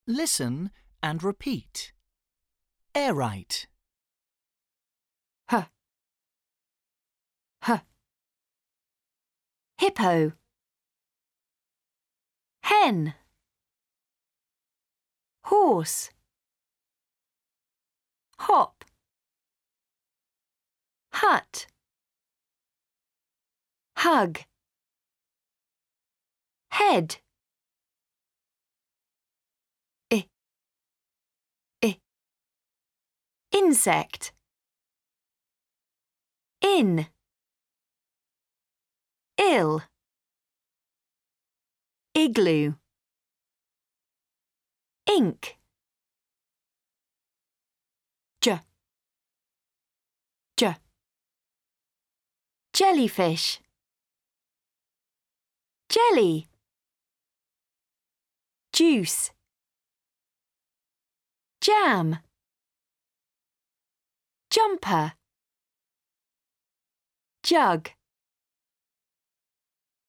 Listen and repeat. Airite. H. H. Hippo. Hen. Horse. Hop. Hut. Hug. Head. Insect. In. Ill. Igloo. Ink. J. Jellyfish. Jelly. Juice. Jam. Jumper. Jug.